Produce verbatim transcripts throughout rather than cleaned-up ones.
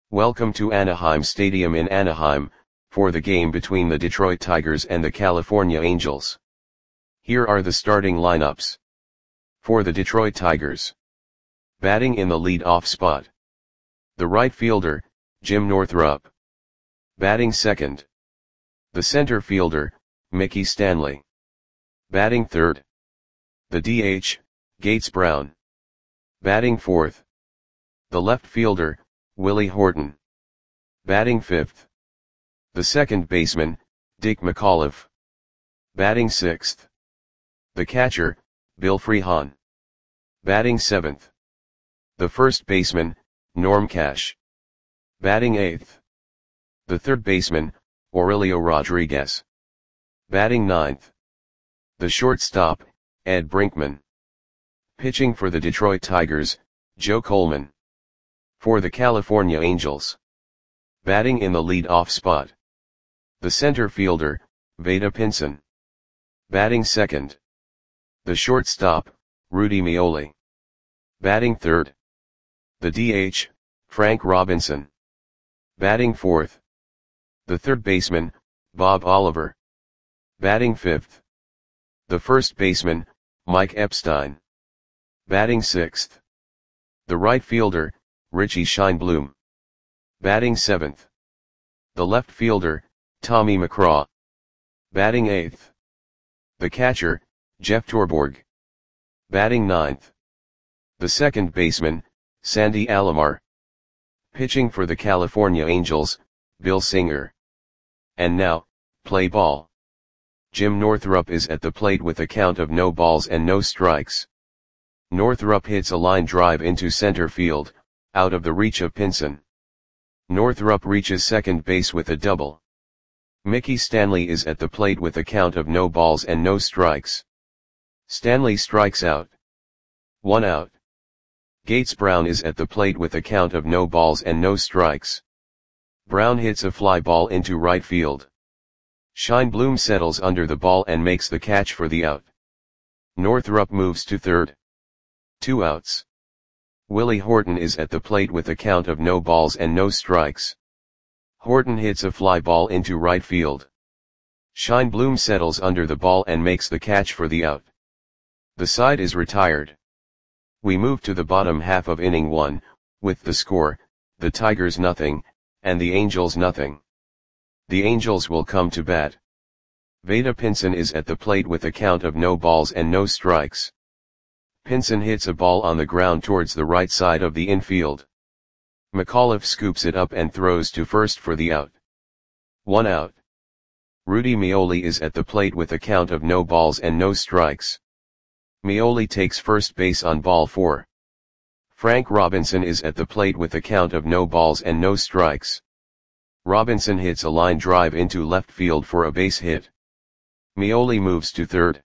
Welcome to Anaheim Stadium in Anaheim, for the game between the Detroit Tigers and the California Angels. Here are the starting lineups. For the Detroit Tigers. Batting in the lead-off spot. The right fielder, Jim Northrup. Batting second. The center fielder, Mickey Stanley. Batting third. The D H, Gates Brown. Batting fourth. The left fielder, Willie Horton. Batting fifth. The second baseman, Dick McAuliffe. Batting sixth. The catcher, Bill Freehan. Batting seventh. The first baseman, Norm Cash. Batting eighth. The third baseman, Aurelio Rodriguez. Batting ninth. The shortstop, Ed Brinkman. Pitching for the Detroit Tigers, Joe Coleman. For the California Angels. Batting in the lead-off spot. The center fielder, Vada Pinson. Batting second. The shortstop, Rudy Meoli. Batting third. The D H, Frank Robinson. Batting fourth. The third baseman, Bob Oliver. Batting fifth. The first baseman, Mike Epstein. Batting sixth. The right fielder, Richie Scheinblum. Batting seventh. The left fielder, Tommy McCraw. Batting eighth. The catcher, Jeff Torborg. Batting ninth. The second baseman, Sandy Alomar. Pitching for the California Angels, Bill Singer. And now, play ball. Jim Northrup is at the plate with a count of no balls and no strikes. Northrup hits a line drive into center field, out of the reach of Pinson. Northrup reaches second base with a double. Mickey Stanley is at the plate with a count of no balls and no strikes. Stanley strikes out. One out. Gates Brown is at the plate with a count of no balls and no strikes. Brown hits a fly ball into right field. Scheinblum settles under the ball and makes the catch for the out. Northrup moves to third. Two outs. Willie Horton is at the plate with a count of no balls and no strikes. Horton hits a fly ball into right field. Scheinblum settles under the ball and makes the catch for the out. The side is retired. We move to the bottom half of inning one, with the score, the Tigers nothing, and the Angels nothing. The Angels will come to bat. Vada Pinson is at the plate with a count of no balls and no strikes. Pinson hits a ball on the ground towards the right side of the infield. McAuliffe scoops it up and throws to first for the out. One out. Rudy Meoli is at the plate with a count of no balls and no strikes. Meoli takes first base on ball four. Frank Robinson is at the plate with a count of no balls and no strikes. Robinson hits a line drive into left field for a base hit. Meoli moves to third.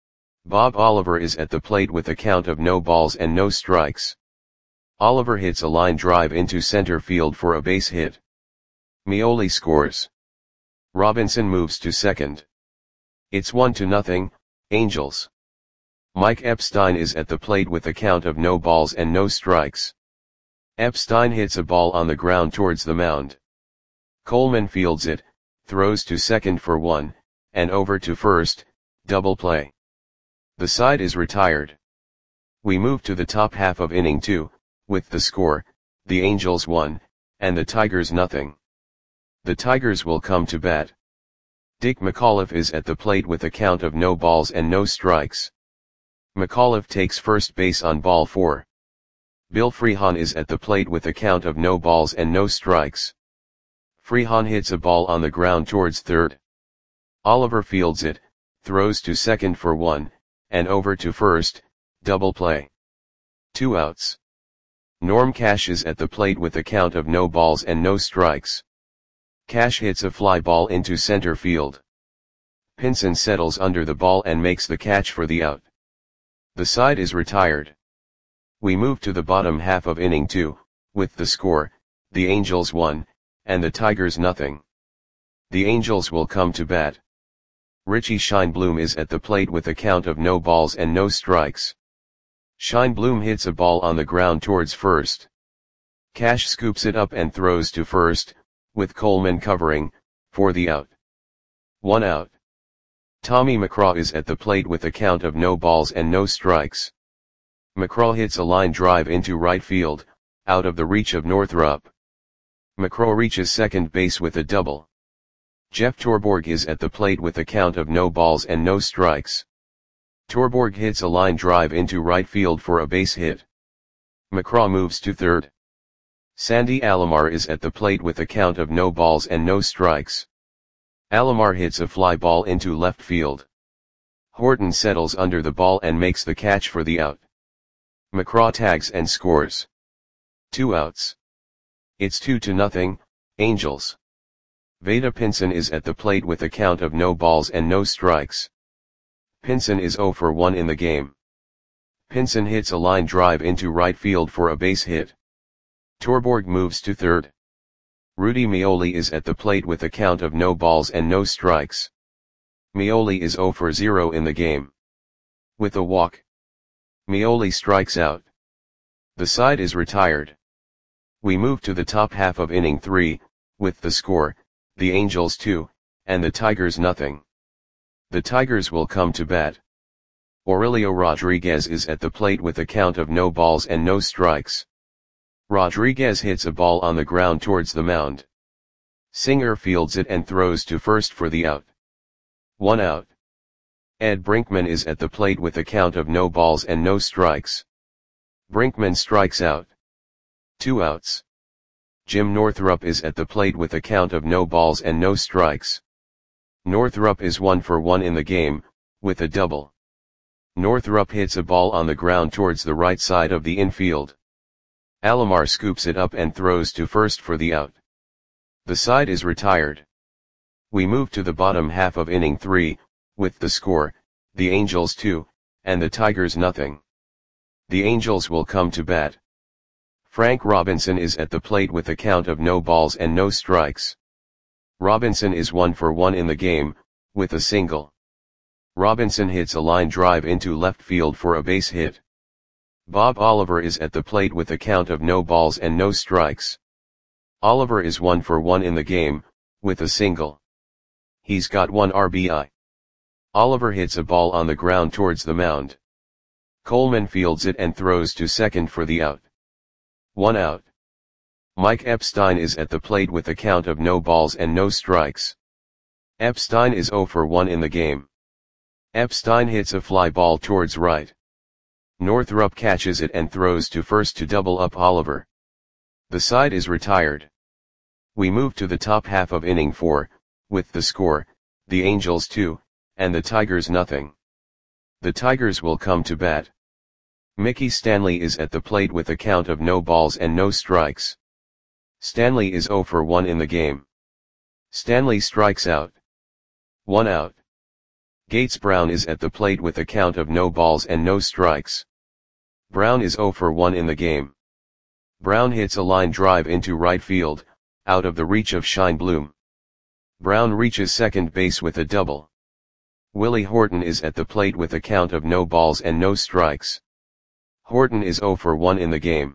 Bob Oliver is at the plate with a count of no balls and no strikes. Oliver hits a line drive into center field for a base hit. Meoli scores. Robinson moves to second. It's one to nothing, Angels. Mike Epstein is at the plate with a count of no balls and no strikes. Epstein hits a ball on the ground towards the mound. Coleman fields it, throws to second for one, and over to first, double play. The side is retired. We move to the top half of inning two, with the score, the Angels one, and the Tigers nothing. The Tigers will come to bat. Dick McAuliffe is at the plate with a count of no balls and no strikes. McAuliffe takes first base on ball four. Bill Freehan is at the plate with a count of no balls and no strikes. Freehan hits a ball on the ground towards third. Oliver fields it, throws to second for one, and over to first, double play. Two outs. Norm Cash is at the plate with a count of no balls and no strikes. Cash hits a fly ball into center field. Pinson settles under the ball and makes the catch for the out. The side is retired. We move to the bottom half of inning two, with the score, the Angels one, and the Tigers nothing. The Angels will come to bat. Richie Scheinblum is at the plate with a count of no balls and no strikes. Scheinblum hits a ball on the ground towards first. Cash scoops it up and throws to first, with Coleman covering, for the out. One out. Tommy McCraw is at the plate with a count of no balls and no strikes. McCraw hits a line drive into right field, out of the reach of Northrup. McCraw reaches second base with a double. Jeff Torborg is at the plate with a count of no balls and no strikes. Torborg hits a line drive into right field for a base hit. McCraw moves to third. Sandy Alomar is at the plate with a count of no balls and no strikes. Alomar hits a fly ball into left field. Horton settles under the ball and makes the catch for the out. McCraw tags and scores. Two outs. It's two to nothing, Angels. Vada Pinson is at the plate with a count of no balls and no strikes. Pinson is oh for one in the game. Pinson hits a line drive into right field for a base hit. Torborg moves to third. Rudy Meoli is at the plate with a count of no balls and no strikes. Meoli is oh for zero in the game. With a walk, Meoli strikes out. The side is retired. We move to the top half of inning three, with the score, the Angels two, and the Tigers nothing. The Tigers will come to bat. Aurelio Rodriguez is at the plate with a count of no balls and no strikes. Rodriguez hits a ball on the ground towards the mound. Singer fields it and throws to first for the out. One out. Ed Brinkman is at the plate with a count of no balls and no strikes. Brinkman strikes out. Two outs. Jim Northrup is at the plate with a count of no balls and no strikes. Northrup is one for one in the game, with a double. Northrup hits a ball on the ground towards the right side of the infield. Alomar scoops it up and throws to first for the out. The side is retired. We move to the bottom half of inning three, with the score, the Angels two, and the Tigers nothing. The Angels will come to bat. Frank Robinson is at the plate with a count of no balls and no strikes. Robinson is one for one in the game, with a single. Robinson hits a line drive into left field for a base hit. Bob Oliver is at the plate with a count of no balls and no strikes. Oliver is one for one in the game, with a single. He's got one R B I. Oliver hits a ball on the ground towards the mound. Coleman fields it and throws to second for the out. One out. Mike Epstein is at the plate with a count of no balls and no strikes. Epstein is oh for one in the game. Epstein hits a fly ball towards right. Northrup catches it and throws to first to double up Oliver. The side is retired. We move to the top half of inning four, with the score, the Angels two, and the Tigers nothing. The Tigers will come to bat. Mickey Stanley is at the plate with a count of no balls and no strikes. Stanley is oh for one in the game. Stanley strikes out. One out. Gates Brown is at the plate with a count of no balls and no strikes. Brown is oh for one in the game. Brown hits a line drive into right field, out of the reach of Shine Bloom. Brown reaches second base with a double. Willie Horton is at the plate with a count of no balls and no strikes. Horton is oh for one in the game.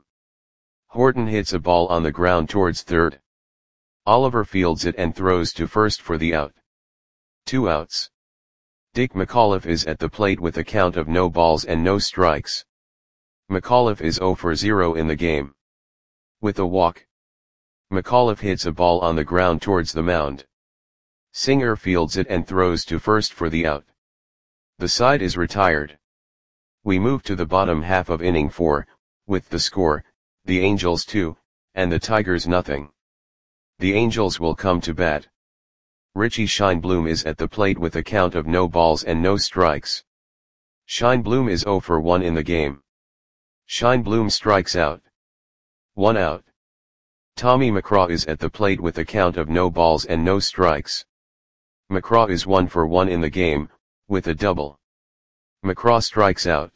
Horton hits a ball on the ground towards third. Oliver fields it and throws to first for the out. Two outs. Dick McAuliffe is at the plate with a count of no balls and no strikes. McAuliffe is oh for zero in the game. With a walk, McAuliffe hits a ball on the ground towards the mound. Singer fields it and throws to first for the out. The side is retired. We move to the bottom half of inning four, with the score, the Angels two, and the Tigers nothing. The Angels will come to bat. Richie Shine Bloom is at the plate with a count of no balls and no strikes. Shine Bloom is oh for one in the game. Shine Bloom strikes out. One out. Tommy McCraw is at the plate with a count of no balls and no strikes. McCraw is one for one in the game, with a double. McCraw strikes out.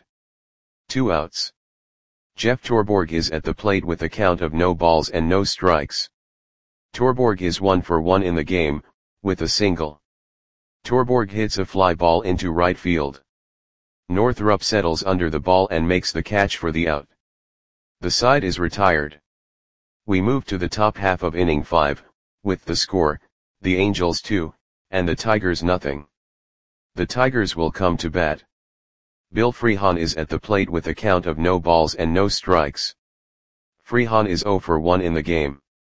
Two outs. Jeff Torborg is at the plate with a count of no balls and no strikes. Torborg is one for one in the game, with a single. Torborg hits a fly ball into right field. Northrup settles under the ball and makes the catch for the out. The side is retired. We move to the top half of inning five, with the score, the Angels two, and the Tigers nothing. The Tigers will come to bat. Bill Freehan is at the plate with a count of no balls and no strikes. Freehan is oh for one in the game.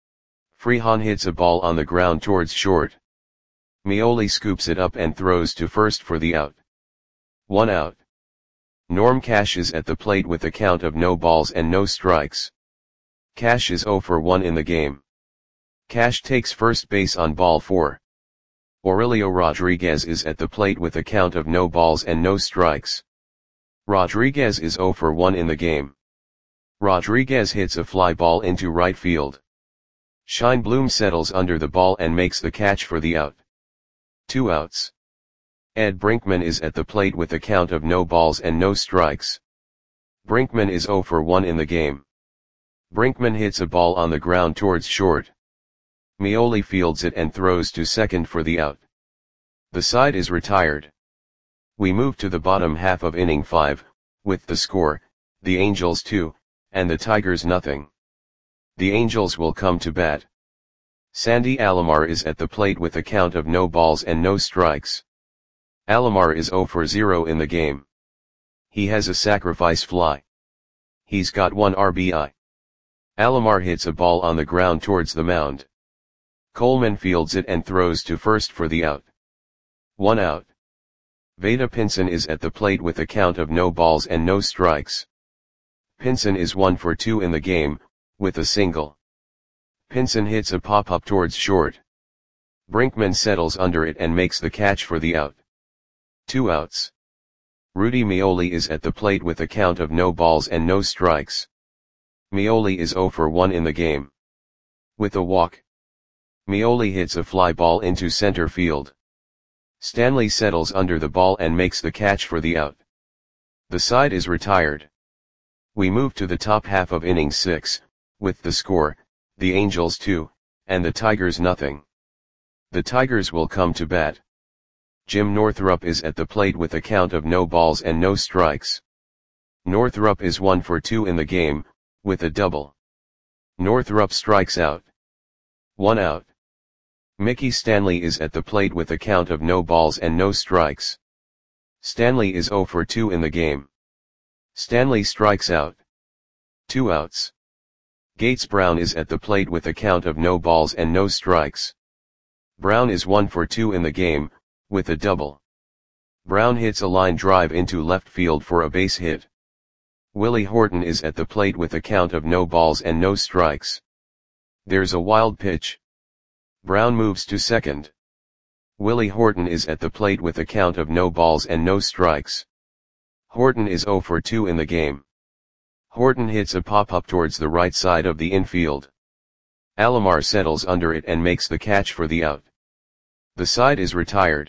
Freehan hits a ball on the ground towards short. Meoli scoops it up and throws to first for the out. One out. Norm Cash is at the plate with a count of no balls and no strikes. Cash is oh for one in the game. Cash takes first base on ball four. Aurelio Rodriguez is at the plate with a count of no balls and no strikes. Rodriguez is oh for one in the game. Rodriguez hits a fly ball into right field. Shine Bloom settles under the ball and makes the catch for the out. Two outs. Ed Brinkman is at the plate with a count of no balls and no strikes. Brinkman is oh for one in the game. Brinkman hits a ball on the ground towards short. Meoli fields it and throws to second for the out. The side is retired. We move to the bottom half of inning five, with the score, the Angels two, and the Tigers nothing. The Angels will come to bat. Sandy Alomar is at the plate with a count of no balls and no strikes. Alomar is oh for zero in the game. He has a sacrifice fly. He's got one R B I. Alomar hits a ball on the ground towards the mound. Coleman fields it and throws to first for the out. One out. Vada Pinson is at the plate with a count of no balls and no strikes. Pinson is one for two in the game, with a single. Pinson hits a pop-up towards short. Brinkman settles under it and makes the catch for the out. Two outs. Rudy Meoli is at the plate with a count of no balls and no strikes. Meoli is oh for one in the game. With a walk. Meoli hits a fly ball into center field. Stanley settles under the ball and makes the catch for the out. The side is retired. We move to the top half of inning six, with the score, the Angels two, and the Tigers nothing. The Tigers will come to bat. Jim Northrup is at the plate with a count of no balls and no strikes. Northrup is one for two in the game, with a double. Northrup strikes out. One out. Mickey Stanley is at the plate with a count of no balls and no strikes. Stanley is oh for two in the game. Stanley strikes out. Two outs. Gates Brown is at the plate with a count of no balls and no strikes. Brown is one for two in the game, with a double. Brown hits a line drive into left field for a base hit. Willie Horton is at the plate with a count of no balls and no strikes. There's a wild pitch. Brown moves to second. Willie Horton is at the plate with a count of no balls and no strikes. Horton is oh for two in the game. Horton hits a pop-up towards the right side of the infield. Alomar settles under it and makes the catch for the out. The side is retired.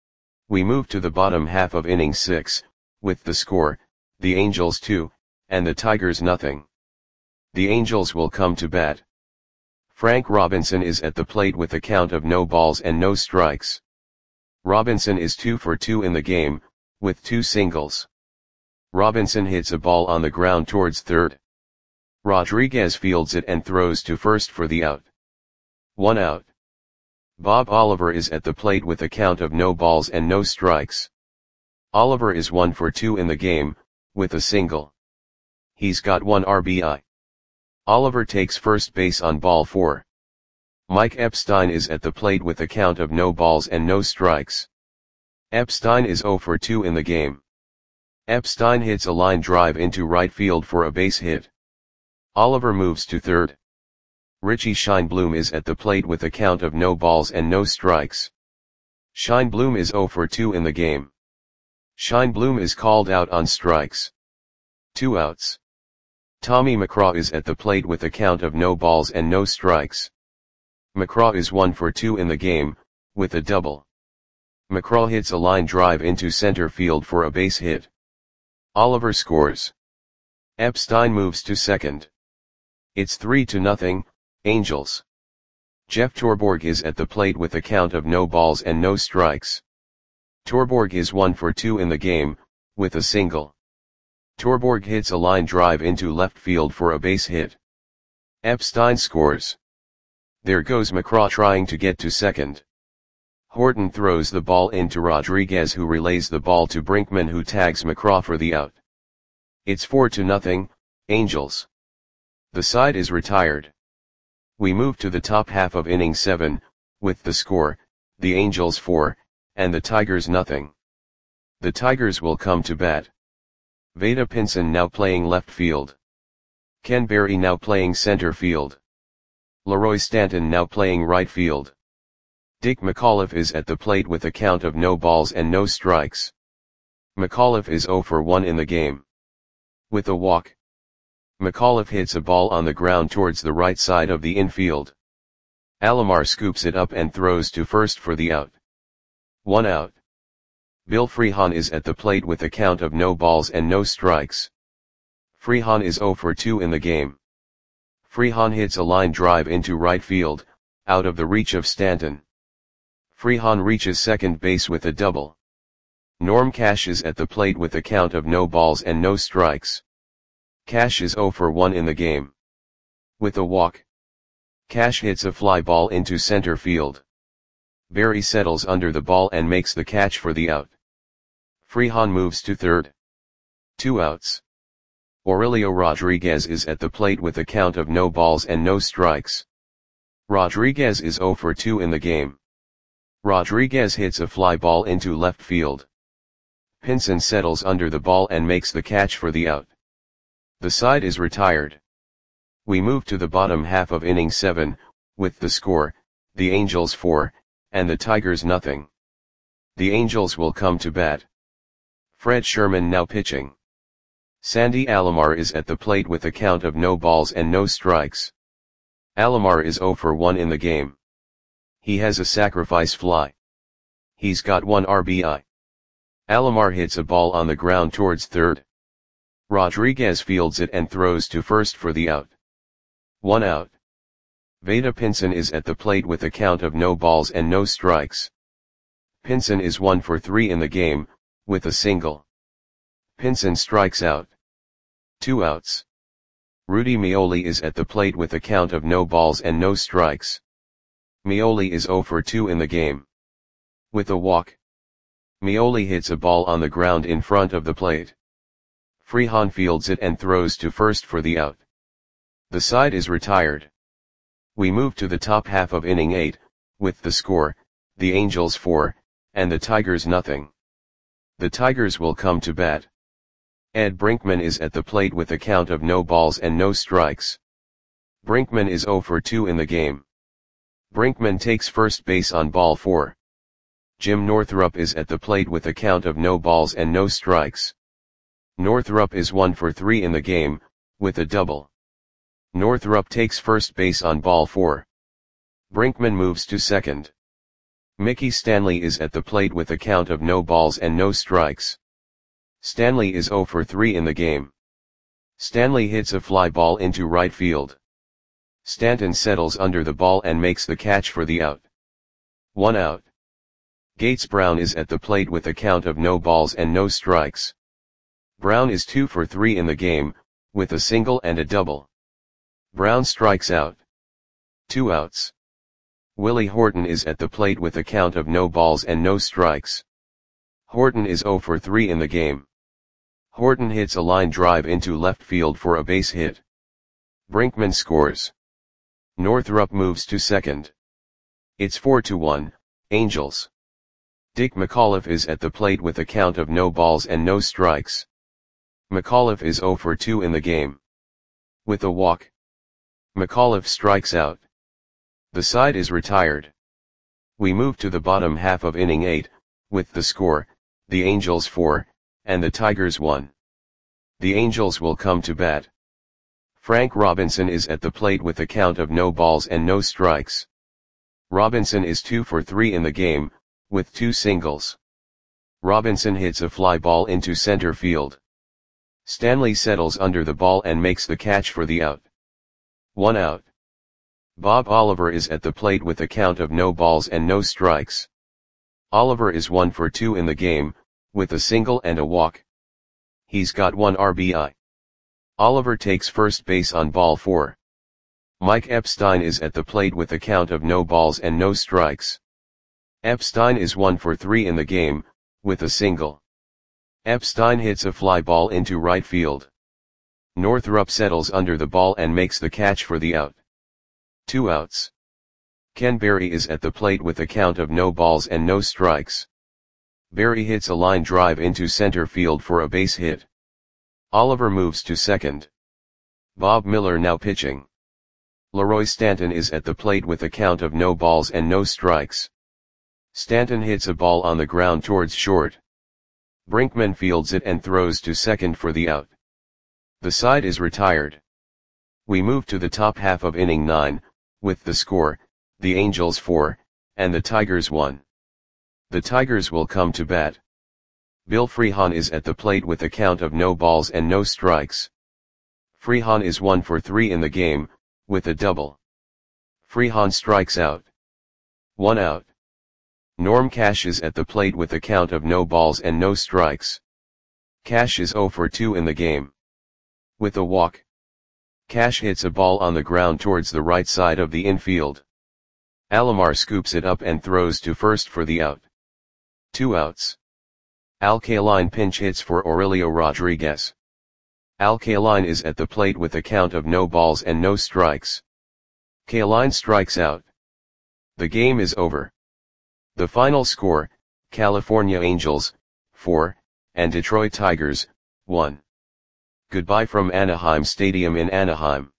We move to the bottom half of inning six, with the score, the Angels two, and the Tigers nothing. The Angels will come to bat. Frank Robinson is at the plate with a count of no balls and no strikes. Robinson is two for two in the game, with two singles. Robinson hits a ball on the ground towards third. Rodriguez fields it and throws to first for the out. One out. Bob Oliver is at the plate with a count of no balls and no strikes. Oliver is one for two in the game, with a single. He's got one R B I. Oliver takes first base on ball four. Mike Epstein is at the plate with a count of no balls and no strikes. Epstein is oh for two in the game. Epstein hits a line drive into right field for a base hit. Oliver moves to third. Richie Scheinblum is at the plate with a count of no balls and no strikes. Scheinblum is oh for two in the game. Scheinblum is called out on strikes. Two outs. Tommy McCraw is at the plate with a count of no balls and no strikes. McCraw is one for two in the game, with a double. McCraw hits a line drive into center field for a base hit. Oliver scores. Epstein moves to second. It's three to nothing, Angels. Jeff Torborg is at the plate with a count of no balls and no strikes. Torborg is one for two in the game, with a single. Torborg hits a line drive into left field for a base hit. Epstein scores. There goes McCraw trying to get to second. Horton throws the ball into Rodriguez, who relays the ball to Brinkman, who tags McCraw for the out. It's four to nothing, Angels. The side is retired. We move to the top half of inning seven, with the score, the Angels four, and the Tigers nothing. The Tigers will come to bat. Vada Pinson now playing left field. Ken Berry now playing center field. Leroy Stanton now playing right field. Dick McAuliffe is at the plate with a count of no balls and no strikes. McAuliffe is oh for one in the game. With a walk, McAuliffe hits a ball on the ground towards the right side of the infield. Alomar scoops it up and throws to first for the out. One out. Bill Freehan is at the plate with a count of no balls and no strikes. Freehan is oh for two in the game. Freehan hits a line drive into right field, out of the reach of Stanton. Freehan reaches second base with a double. Norm Cash is at the plate with a count of no balls and no strikes. Cash is oh for one in the game. With a walk, Cash hits a fly ball into center field. Berry settles under the ball and makes the catch for the out. Freehan moves to third. Two outs. Aurelio Rodriguez is at the plate with a count of no balls and no strikes. Rodriguez is oh for two in the game. Rodriguez hits a fly ball into left field. Pinson settles under the ball and makes the catch for the out. The side is retired. We move to the bottom half of inning seven, with the score, the Angels four, and the Tigers nothing. The Angels will come to bat. Fred Sherman now pitching. Sandy Alomar is at the plate with a count of no balls and no strikes. Alomar is oh for one in the game. He has a sacrifice fly. He's got one R B I. Alomar hits a ball on the ground towards third. Rodriguez fields it and throws to first for the out. One out. Vada Pinson is at the plate with a count of no balls and no strikes. Pinson is one for three in the game, with a single. Pinson strikes out. Two outs. Rudy Meoli is at the plate with a count of no balls and no strikes. Meoli is oh for two in the game. With a walk, Meoli hits a ball on the ground in front of the plate. Freehan fields it and throws to first for the out. The side is retired. We move to the top half of inning eight, with the score, the Angels four, and the Tigers nothing. The Tigers will come to bat. Ed Brinkman is at the plate with a count of no balls and no strikes. Brinkman is oh for two in the game. Brinkman takes first base on ball four. Jim Northrup is at the plate with a count of no balls and no strikes. Northrup is one for three in the game, with a double. Northrup takes first base on ball four. Brinkman moves to second. Mickey Stanley is at the plate with a count of no balls and no strikes. Stanley is oh for three in the game. Stanley hits a fly ball into right field. Stanton settles under the ball and makes the catch for the out. One out. Gates Brown is at the plate with a count of no balls and no strikes. Brown is two for three in the game, with a single and a double. Brown strikes out. Two outs. Willie Horton is at the plate with a count of no balls and no strikes. Horton is oh for three in the game. Horton hits a line drive into left field for a base hit. Brinkman scores. Northrup moves to second. It's four to one, Angels. Dick McAuliffe is at the plate with a count of no balls and no strikes. McAuliffe is oh for two in the game. With a walk, McAuliffe strikes out. The side is retired. We move to the bottom half of inning eight, with the score, the Angels four, and the Tigers one. The Angels will come to bat. Frank Robinson is at the plate with a count of no balls and no strikes. Robinson is two for three in the game, with two singles. Robinson hits a fly ball into center field. Stanley settles under the ball and makes the catch for the out. One out. Bob Oliver is at the plate with a count of no balls and no strikes. Oliver is one for two in the game, with a single and a walk. He's got one R B I. Oliver takes first base on ball four. Mike Epstein is at the plate with a count of no balls and no strikes. Epstein is one for three in the game, with a single. Epstein hits a fly ball into right field. Northrup settles under the ball and makes the catch for the out. Two outs. Ken Berry is at the plate with a count of no balls and no strikes. Berry hits a line drive into center field for a base hit. Oliver moves to second. Bob Miller now pitching. Leroy Stanton is at the plate with a count of no balls and no strikes. Stanton hits a ball on the ground towards short. Brinkman fields it and throws to second for the out. The side is retired. We move to the top half of inning nine, with the score, the Angels four, and the Tigers one. The Tigers will come to bat. Bill Freehan is at the plate with a count of no balls and no strikes. Freehan is one for three in the game, with a double. Freehan strikes out. One out. Norm Cash is at the plate with a count of no balls and no strikes. Cash is zero for two in the game. With a walk. Cash hits a ball on the ground towards the right side of the infield. Alomar scoops it up and throws to first for the out. Two outs. Al Kaline pinch hits for Aurelio Rodriguez. Al Kaline is at the plate with a count of no balls and no strikes. Kaline strikes out. The game is over. The final score, California Angels, four, and Detroit Tigers, one. Goodbye from Anaheim Stadium in Anaheim.